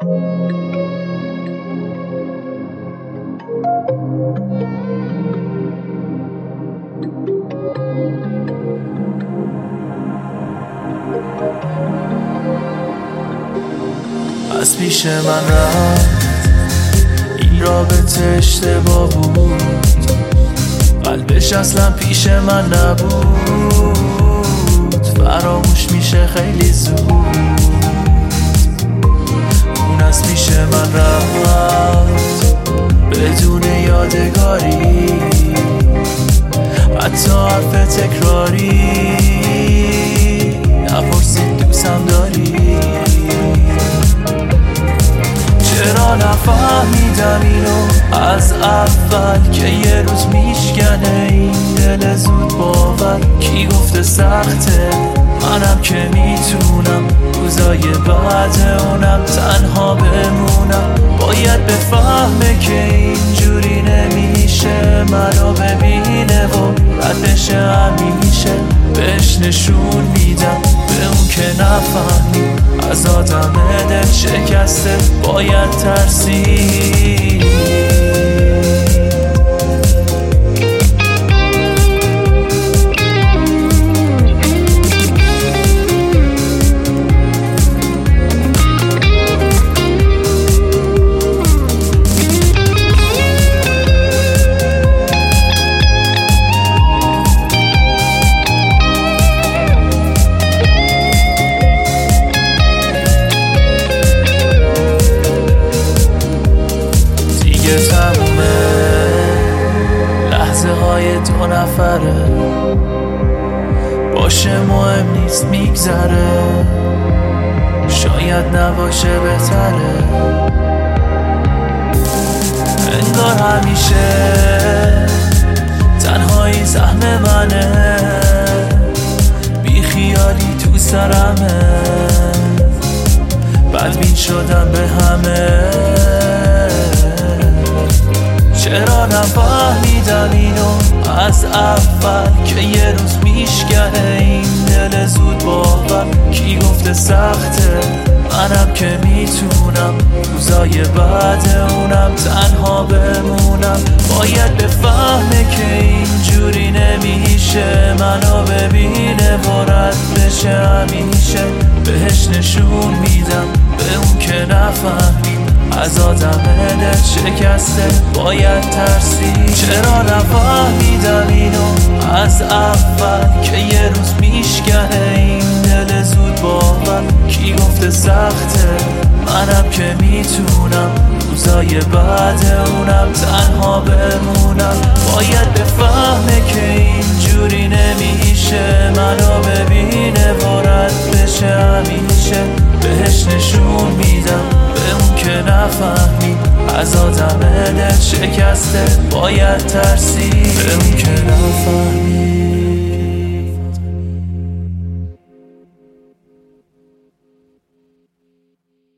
از پیش من رفت، این رابطه اشتباه بود، قلبش اصلا پیش من نبود، فراموش میشه خیلی زود. اون از پیش من رفت بدون یادگاری، حتی حرف تکراری، نپرسید دوستم داری. چرا نفهمیدم اینو از اول که یه روز میشکنه این دل زود باور. کی گفته سخته، منم که میتونم روزای بعد اونم تنها بمونم. باید بفهمه که اینجوری نمیشه، منو ببینه و رد بشه همیشه. بهش نشون میدم به اون که نفهمید، از آدم دل شکسته باید ترسید. تمومه لحظه های دو نفره، باشه مهم نیست میگذره، شاید نباشه بهتره. انگار همیشه تنهایی سهم منه، بی خیالی تو سرمه، بدبین شدم به همه. چرا نفهمیدم اینو از اول که یه روز میشکنه این دل زود باور. کی گفته سخته، منم که میتونم روزای بعد اونم تنها بمونم. باید بفهمه که اینجوری نمیشه، منو ببینه و رد بشه همیشه. بهش نشون میدم به اون که نفهمید، از آدم دل شکسته باید ترسید. چرا نفهمیدم اینو از اول که یه روز میشکنه این دل زود باور. کی گفته سخته، منم که میتونم روزای بعد اونم تنها بمونم. باید بفهمه که اینجوری نمیشه، منو ببینه و رد بشه همیشه. بهش نشون میدم به اون که نفهمید، از آدم دل شکسته باید ترسید. به اون